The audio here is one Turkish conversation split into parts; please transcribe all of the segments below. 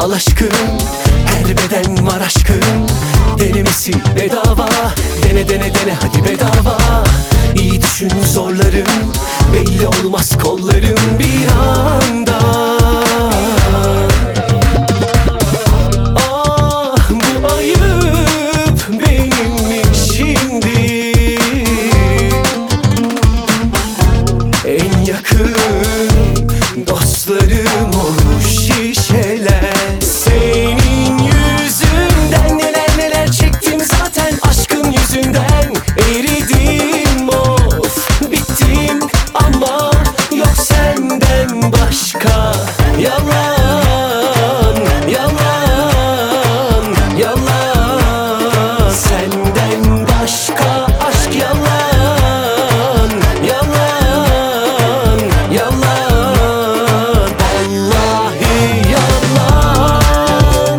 al aşkım, her beden var aşkım. Denemesi bedava, dene dene dene hadi bedava. İyi düşün zorlarım, belli olmaz kollarım bir anda. Ah bu ayıp benim şimdi. En yakın dostlarım olmuş şişeler. Senin yüzünden neler neler çektim zaten, aşkın yüzünden eridim of bittim. Ama yok senden başka, yalan yalan yalan. Senden başka aşk yalan yalan yalan. Vallahi yalan.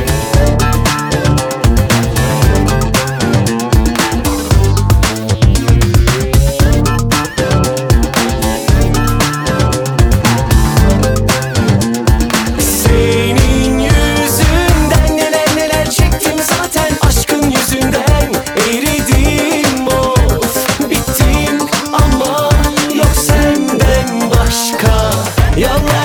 Senin yüzünden neler neler çektim zaten, aşkın yüzünden eridim of bittim. Ama yok senden başka, yalan